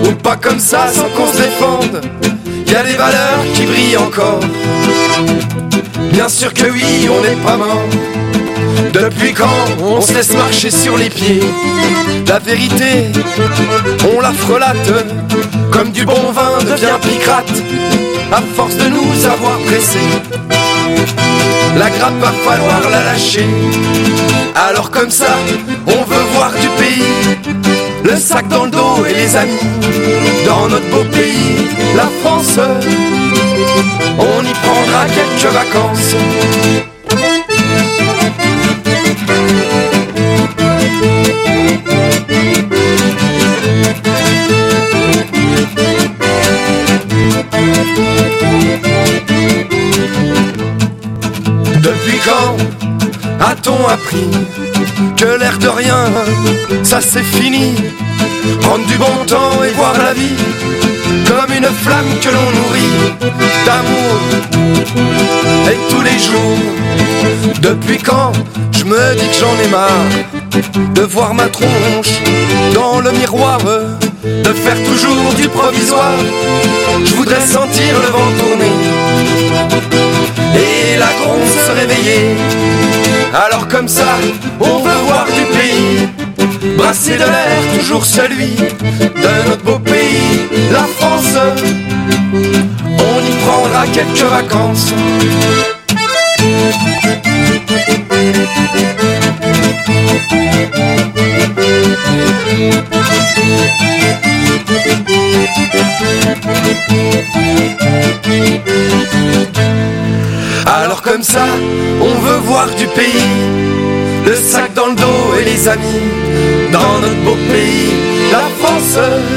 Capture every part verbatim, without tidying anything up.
ou pas comme ça sans qu'on se défende. Y a des valeurs qui brillent encore. Bien sûr que oui, on n'est pas mort. Depuis quand on se laisse marcher sur les pieds? La vérité, on la frelate, comme du bon vin devient picrate, à force de nous avoir pressés. La grappe va falloir la lâcher. Alors comme ça, on veut voir du pays, le sac dans le dos et les amis. Dans notre beau pays, la France, on y prendra quelques vacances. Depuis quand a-t-on appris que l'air de rien, ça c'est fini? Prendre du bon temps et voir la vie comme une flamme que l'on nourrit d'amour et tous les jours. Depuis quand je me dis que j'en ai marre de voir ma tronche dans le miroir, de faire toujours du provisoire. Je voudrais sentir le vent tourner et la gronde se réveiller. Alors comme ça, on veut voir du pays, brasser de l'air, toujours celui de notre beau pays, la France. On y prendra quelques vacances. Alors comme ça, on veut voir du pays, le sac dans le dos et les amis. Dans notre beau pays, la France,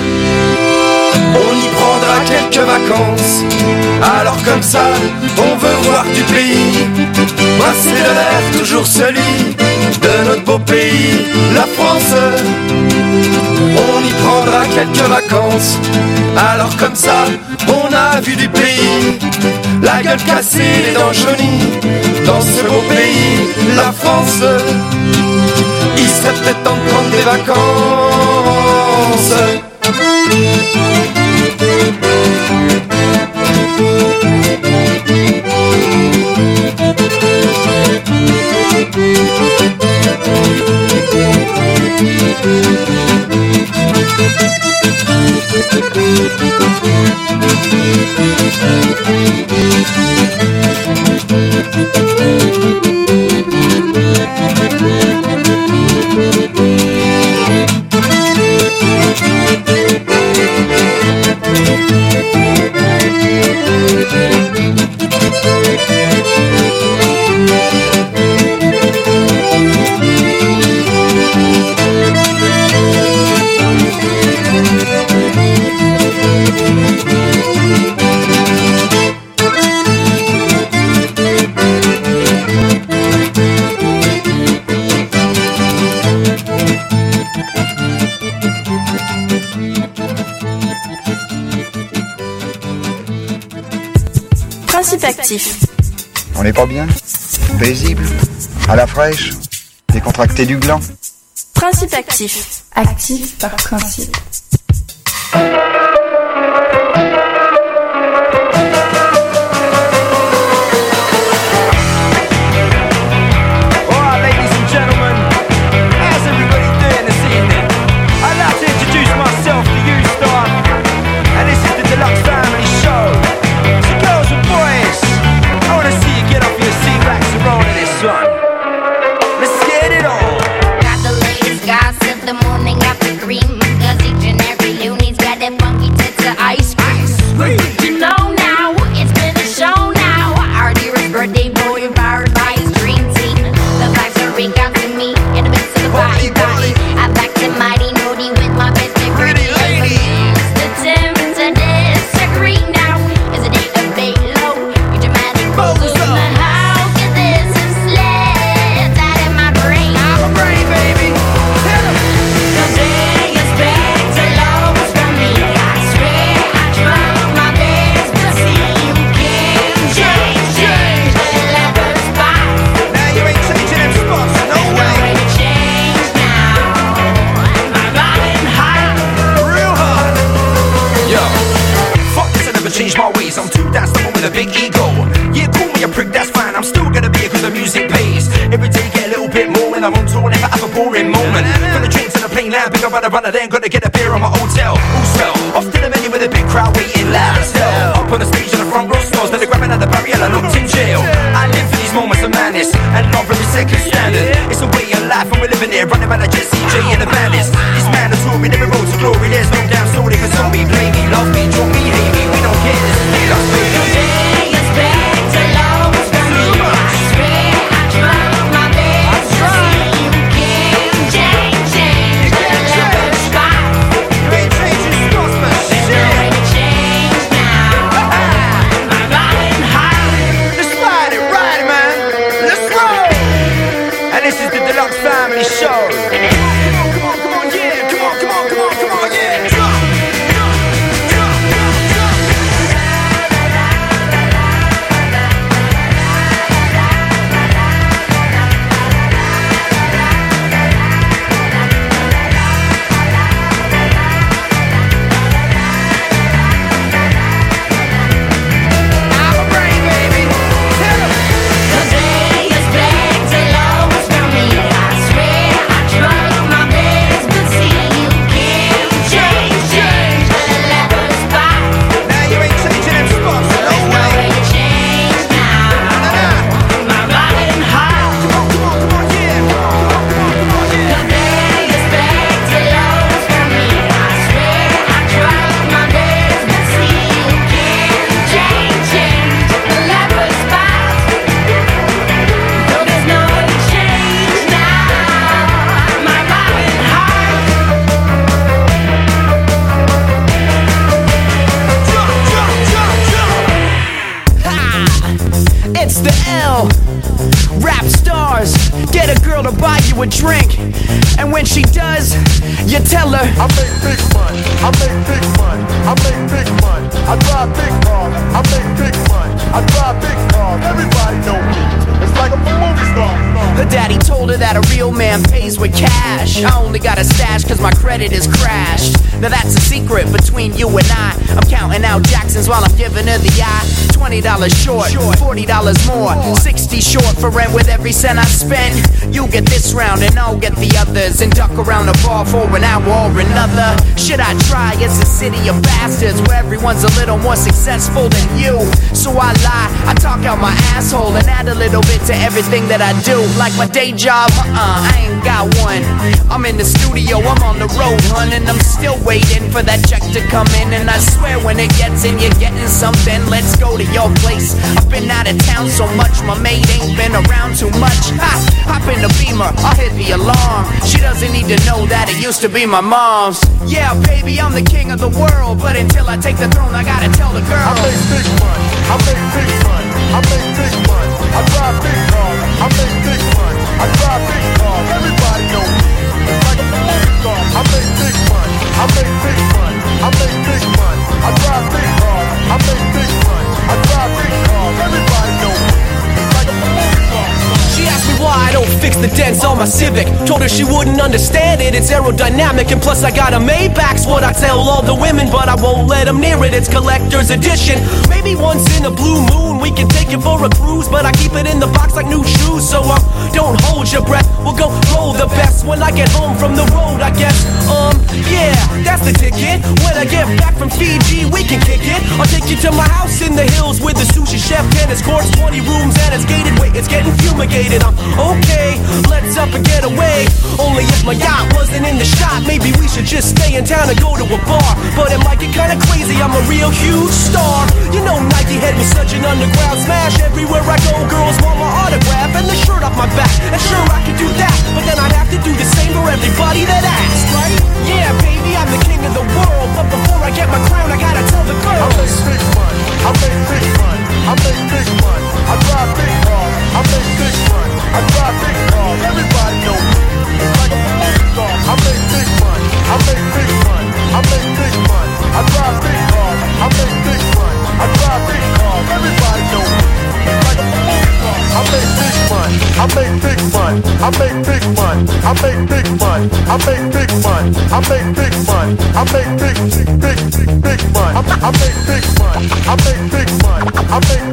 on y prendra quelques vacances. Alors comme ça, on veut voir du pays, brasser de l'air, toujours celui de notre beau pays, la France. On y prendra quelques vacances. Alors comme ça, on a vu du pays, la gueule cassée, les dents jaunies. Dans ce beau pays, la France, il serait peut-être temps de prendre des vacances. Actif. On n'est pas bien? Paisible? À la fraîche? Décontracté du gland? Principe actif. Actif par principe. Got the latest gossip, the morning after cream, cause each and every with a big ego. Yeah, call me a prick, that's fine, I'm still gonna be here cause the music pays. Every day get a little bit more when I'm on tour, never have a boring moment. From the train to the plane now, pick up on the runner, then gotta get a beer on my hotel. Who's fell? Off to the menu with a big crowd waiting loud as hell. Up on the stage on the front row smells, then they grab another barrier, I looked in jail. I live for these moments of madness, and not every second standard. It's a way of life and we're living here, running by the Jet C J and the bandits. This man is touring every road to glory, there's no down so they can tell me, play me, love me, drop me, hate me, we don't care, this is me, that's me. A drink, and when she does, you tell her I make big money, I make big money, I make big money, I drive big cars, I make big money, I drive big cars, everybody know me, it's like a movie star. Her daddy told her that a real man pays with cash. I only got a stash cause my credit is crashed. Now that's a secret between you and I. I'm counting out Jacksons while I'm giving her the eye. Twenty dollars short, forty dollars more, sixty short for rent with every cent I spend. You get this round and I'll get the others, and duck around the bar for an hour or another. Should I try? It's a city of bastards where everyone's a little more successful than you. So I lie, I talk out my asshole and add a little bit to everything that I do. Like my day job, uh-uh, I ain't got one. I'm in the studio, I'm on the road, hun, and I'm still waiting for that check to come in. And I swear when it gets in, you're getting something. Let's go to your place. I've been out of town so much, my mate ain't been around too much. Ha! Hop in the Beamer, I'll hit the alarm. She doesn't need to know that it used to be my mom's. Yeah, baby, I'm the king of the world, but until I take the throne, I gotta tell the girl. I make big money, I make big money, I make big money, I drive big cars, I make big money, I drive big cars, everybody know me, it's like a movie star. I make big money, I make big money, I make big money, I drive big cars, I make big money, I drive big cars, everybody know me, it's like a movie star. She asked me why I don't fix the dents on my Civic. Told her she wouldn't understand it, it's aerodynamic, and plus I got a Maybach's what I tell all the women, but I won't let them near it, it's collector's edition. Maybe once in a blue moon we can take it for a cruise, but I keep it in the box like new shoes. So um, don't hold your breath, we'll go roll the best when I get home from the road, I guess. Um, yeah, that's the ticket. When I get back from Fiji we can kick it. I'll take you to my house in the hills with the sushi chef, tennis courts, twenty rooms, and it's gated. Wait, it's getting fumigated. I'm okay, let's up and get away. Only if my yacht wasn't in the shot, maybe we should just stay in town and go to a bar. But it might get kinda crazy, I'm a real huge star. You know Nike had me such an underground smash. Everywhere I go, girls want my autograph and the shirt off my back. And sure, I could do that, but then I'd have to do the same for everybody that asks, right? Yeah, baby, I'm the king of the world, but before I get my crown, I gotta tell the girls. I make big money, I make big money, I make big money, I drive big cars, I make big money, I drive big cars, everybody know me, it's like a movie star. I make big money, I make big money, I make big money, I drive big cars, I make big money, I drive big cars, everybody know me, it's like a movie star. I make big money, I make big money, I make big money, I make big money, I make big money, I make big money, I make big, big, big, big money, I make big money, I make big money, I make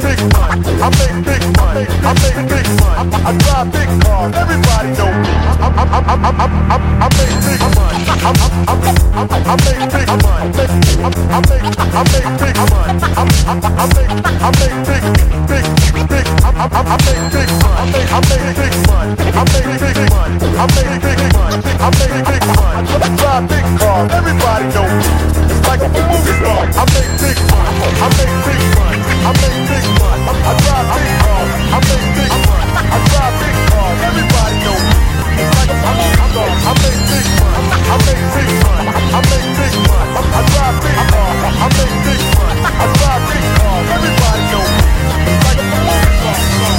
big money. I make, I make big money. I make, I make big, big, big. I make big money. I make big money. I make big money. I make big money. I make big money. I drive big cars. Everybody know me. It's like a movie star. I make big money. I make big money. I make big money. I drive big cars. I make big money. I drive big cars. Everybody know me. It's like a movie star. I make big money. I make big money. I make big money. I drive big cars. I make big money. I drive big cars. Everybody know me. It's like a movie star.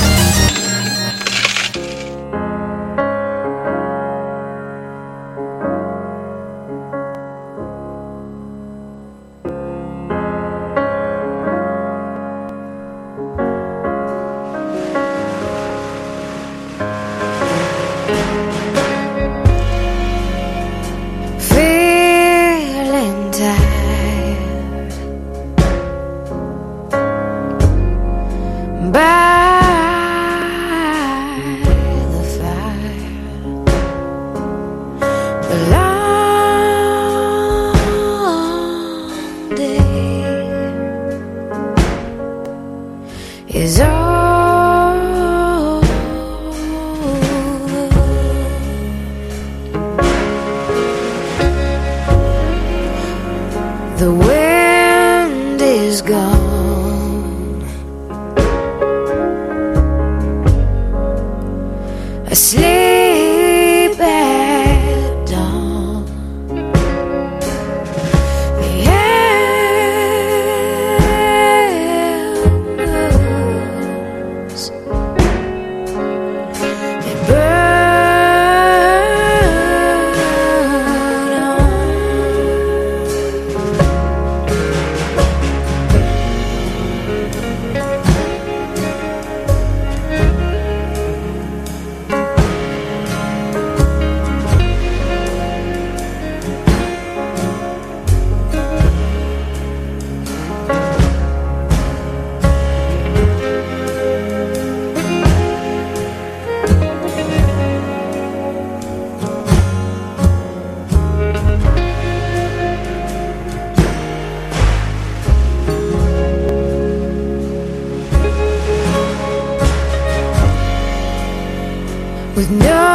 With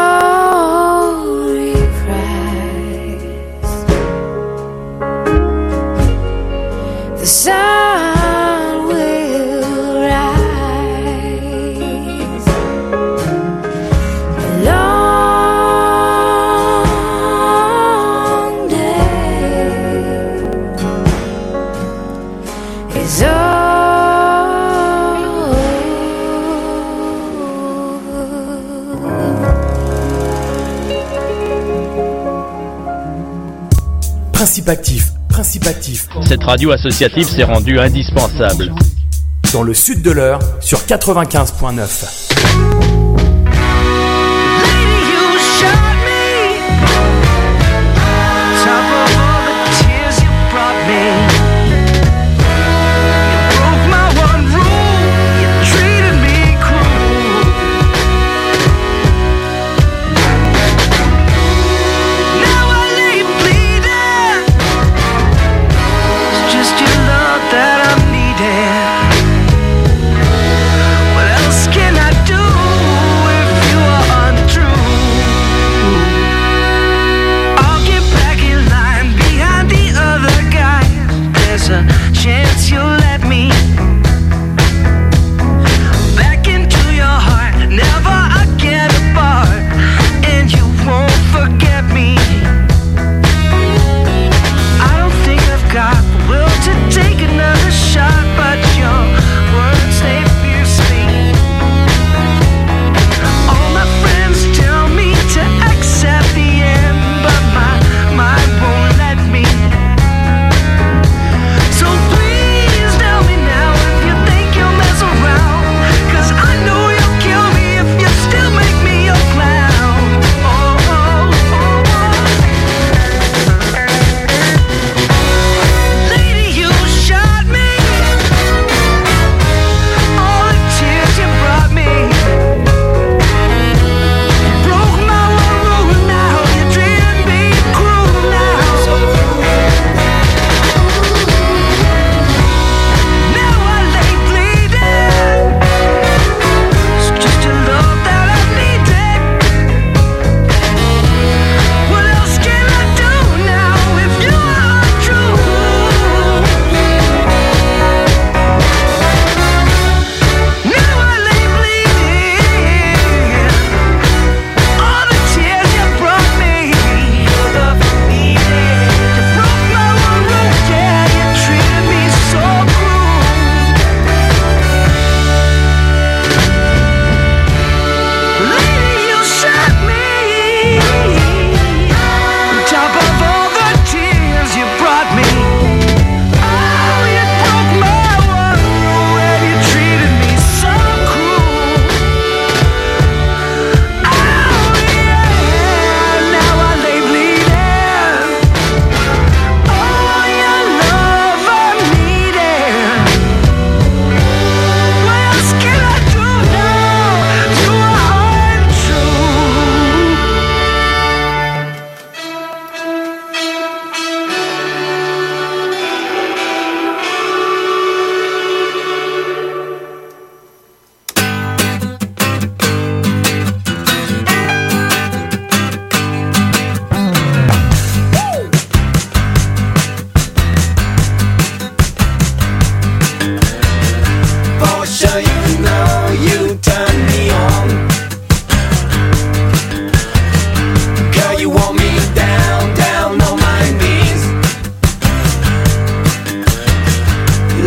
no reprise, the sun will rise. A long day is over. Principe actif, principe actif. Cette radio associative s'est rendue indispensable. Dans le sud de l'Eure, sur quatre-vingt-quinze point neuf. That I'm needed. What else can I do?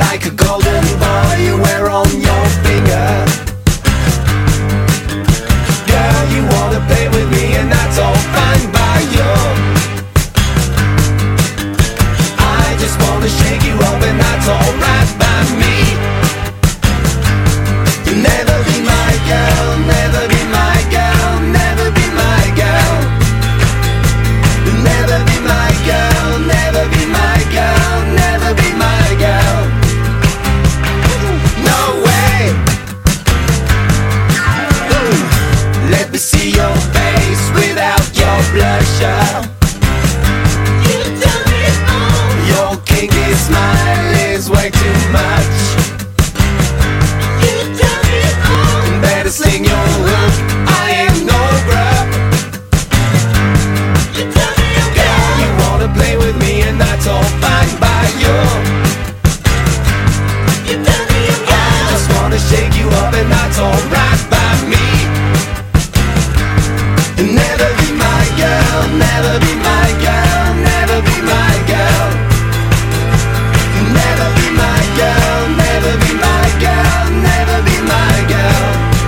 like a golden ball you wear on your finger. Girl, you wanna play with me and that's all fine by you. I just wanna shake you up and that's alright by me. You'll never be my girl, never be my girl, never be my girl. You'll never be my girl, never be my girl, never be my girl. No way. Let me see your face without your blusher. You tell me all. Your kinky smile is way too much. You tell me all. Better sling your hook, I ain't no grub. You tell me all. Girl, you wanna play with me and that's all fine by you. You tell me all. I just wanna shake you up and that's alright by me. Never be my girl, never be my girl, never be my girl. Never be my girl, never be my girl, never be my girl.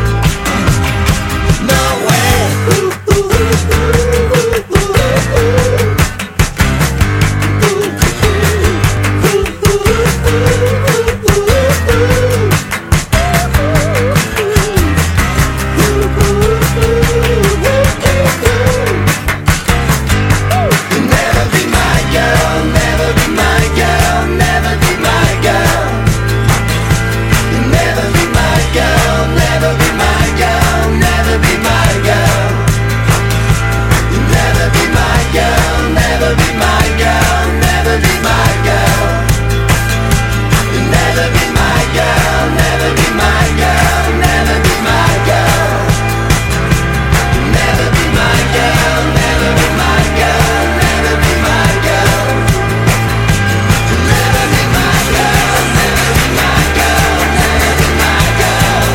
No way. Ooh, ooh, ooh, ooh, ooh, ooh, never be my girl, never be my girl, never be my girl. Never be my girl, never be my girl, never be my girl. Never be my girl, never be my girl, never be my girl. Never be my girl, never be my girl, never be my girl. Never be my girl, never be my girl, never be my girl. Never be my girl, never be my girl, never be my girl.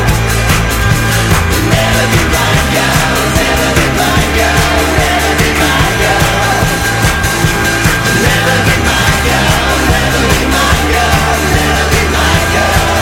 Never be my girl, never be my girl, never be my girl. Never be my girl, never be my girl, never be my girl.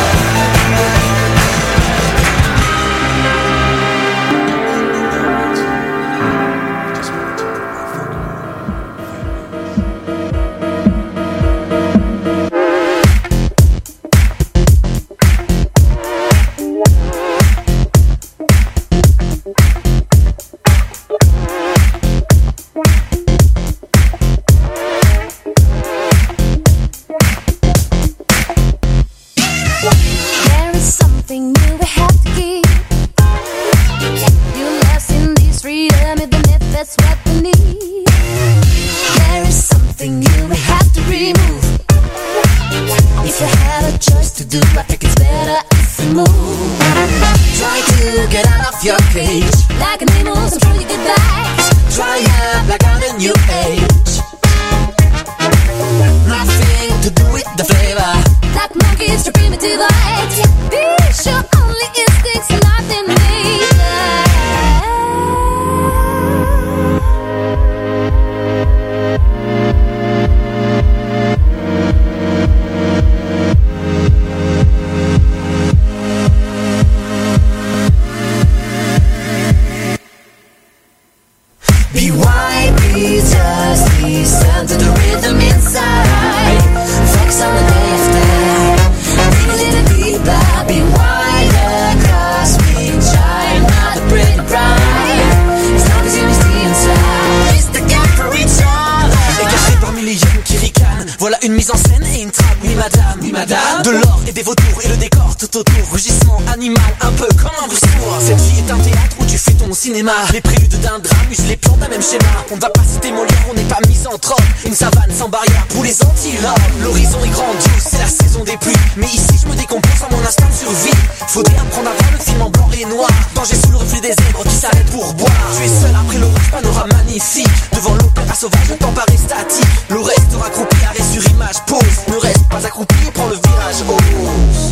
There is something new we have to keep. You lost in this freedom, even if that's what we need. There is something new we have to remove. If you had a choice to do, I think it's better if we move. Try to get out of your cage. Like an animal, I'm sure you get back. Try out like on a new age. Nothing to do with the flavor. Like monkeys to primitive light. Be sure only instincts and nothing major. Be wide, be just listen to the rhythm inside. Focus on the day after. Dig a little deeper. Be wide across me. Shine not the pretty bright. As long as you stay inside. It's the gap for each other. Et caché parmi les jeunes qui ricanent, voilà une mise en scène et une trappe, oui madame, oui madame. De l'or et des vautours et le décor tout autour. Rugissement animal, un peu comme un bruit. Cette vie est un théâtre où tu fais ton cinéma. Les préludes d'un drame usent les plans d'un même schéma. On ne va pas citer Molière, on n'est pas misanthrope. Une savane sans barrière pour les antilopes. L'horizon est grandiose, c'est la saison des pluies. Mais ici je me décompose en mon instinct de survie. Faudrait apprendre à voir le film en blanc et noir. Danger sous le reflet des zèbres qui s'arrêtent pour boire. Tu es seul après l'orage, panorama magnifique. Devant l'opéra sauvage, le temps paraît statique. Le reste accroupi, arrêt sur image, pause. Ne reste pas accroupi, prends le virage, ose.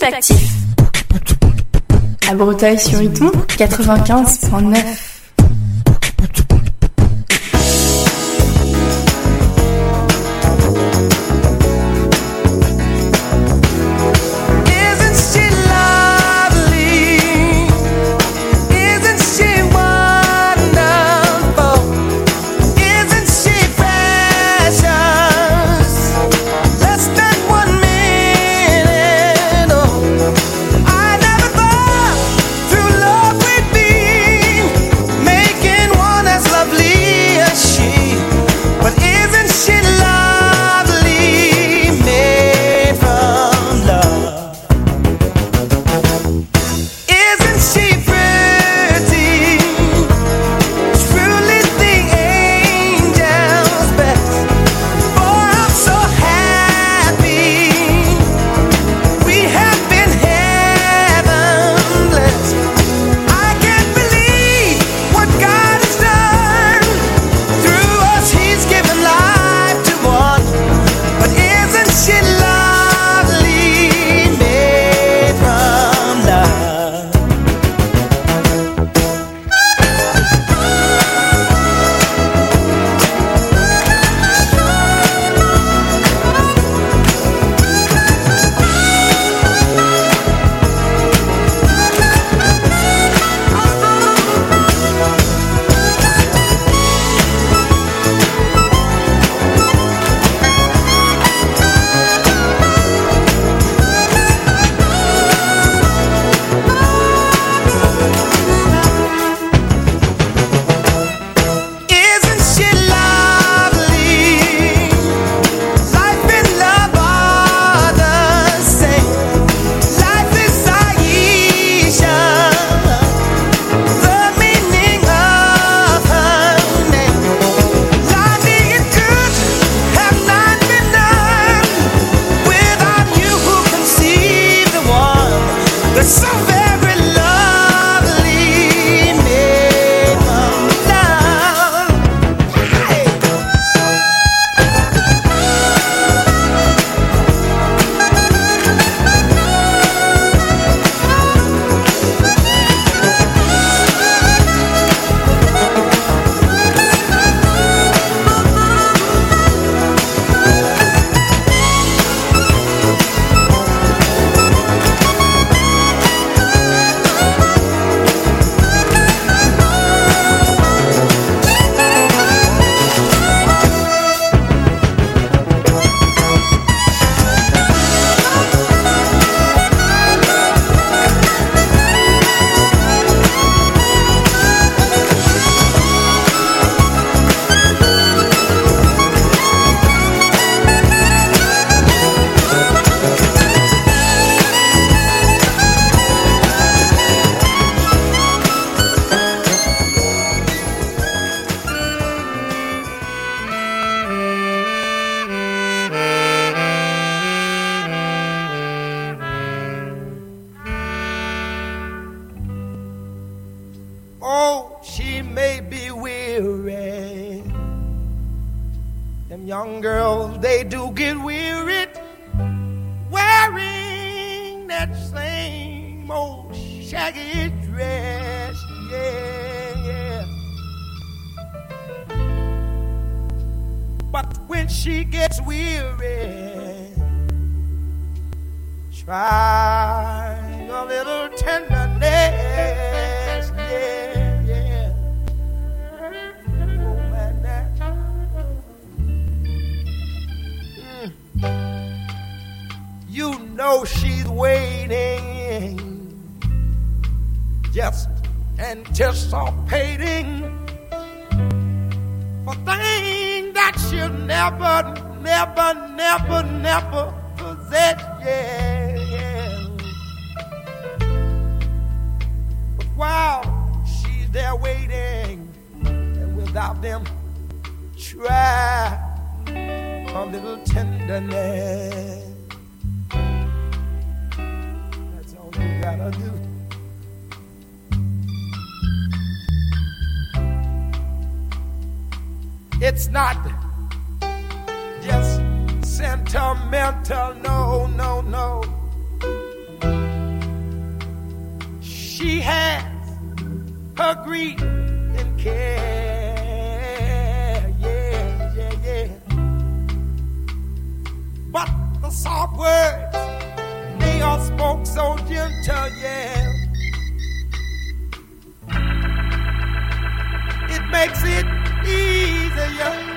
Actif. À Breteuil-sur-Iton, quatre-vingt-quinze virgule neuf. Young girls, they do get wearied wearing that same old shaggy dress, yeah, yeah. But when she gets weary, try a little tenderness, yeah, yeah. Oh, man, that. You know she's waiting, just anticipating for things that she'll never, never, never, never possess, yeah, yeah. But while she's there waiting, and without them, try a little tenderness. That's all you gotta do. It's not just sentimental, no, no, no. her grief and care. Yeah, yeah, yeah. But the soft words, they all spoke so gentle, yeah. It makes it easier.